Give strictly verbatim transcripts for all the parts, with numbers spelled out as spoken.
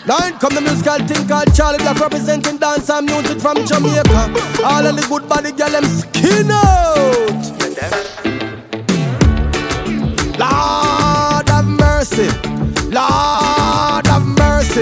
Nine come the musical thing called Charlie Black, representing dance and music from Jamaica. All of the good body girl them skin out. Lord have mercy, Lord have mercy.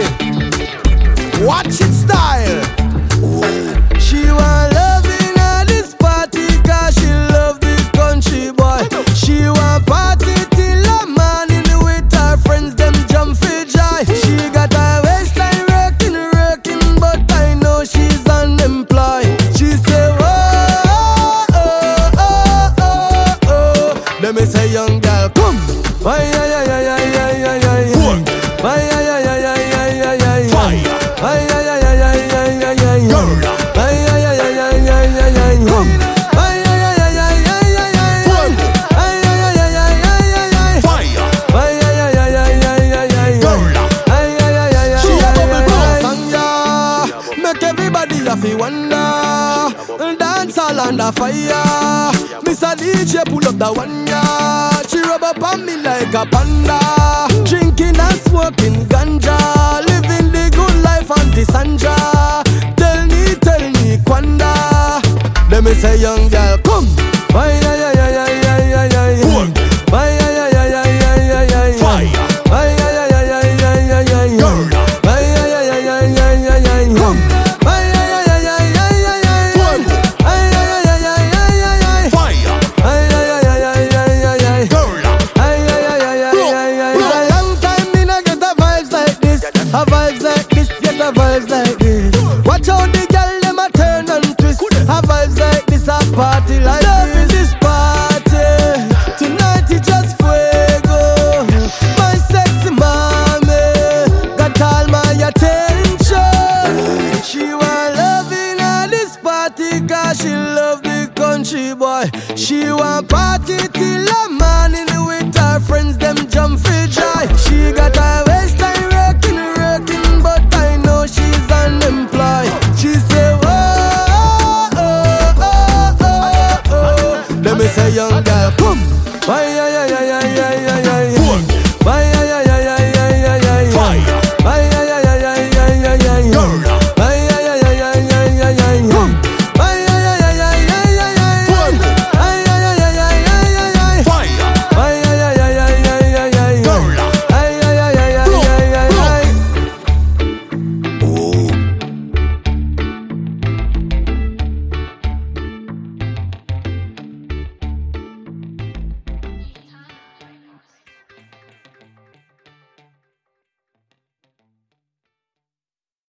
Watch it style. Ooh. She want loving at this party cause she love the country boy. She want party till the morning with her friends them jump for joy. She got her waistline working, working, but I know she's unemployed. She say, oh, oh, oh, oh, oh. Let me say, young girl, come. Why, yeah, yeah, yeah, yeah, yeah, yeah, yeah. Why, yeah, yeah, yeah, yeah, yeah, yeah, yeah. Fire. Why, yeah, yeah, yeah, yeah, yeah, yeah, yeah, yeah. Girl. Why, yeah, yeah, yeah, yeah, yeah, yeah, yeah, yeah. Come. Why, yeah, yeah, yeah, yeah, yeah, yeah, yeah. Fun. Why, yeah, yeah, yeah, yeah, yeah, yeah, yeah. Fire. Why, yeah, yeah, yeah, yeah, yeah, yeah, yeah, yeah. Girl. Why, yeah, yeah, yeah, yeah, she yeah, yeah, yeah, yeah. Sanja, make everybody a fi wonder. Dance all under fire. Mister D J pull up the one ya. She rub up on me like a panda. Drinking and smoking ganja. Living the good life on the Sanja. Tell me, tell me, Kwanda. Let me say, young girl, come. Why, yeah, yeah, yeah, yeah, yeah, yeah, yeah. Why, yeah, yeah, yeah, yeah, yeah, yeah, yeah. Fire. Why, yeah, yeah, yeah, yeah, yeah, yeah, yeah, yeah. Girl. Why, yeah, yeah, yeah, yeah, yeah, yeah, yeah, yeah. Come. Why, yeah, yeah, yeah, yeah, yeah, yeah, yeah. Fun. Why, yeah, yeah, yeah, yeah, yeah, yeah, yeah. Fire. Why, yeah, yeah, yeah, yeah, yeah, yeah, yeah. Girl. Why, yeah, yeah, yeah, yeah, yeah, yeah. It's a long time me not get a vibes like this. A vibes like this, get a vibes like this. Watch how the girl them a turn and twist. A vibes like this, a party like this. Love in this party. Tonight it just fuego. My sexy mommy got all my attention. She want loving at this party cause she love the country boy. She want party till the morning with her friends them jump for joy. She got her waistline working, working, but I know she's unemployed. She say, oh, oh, oh, oh, oh. Let me say, young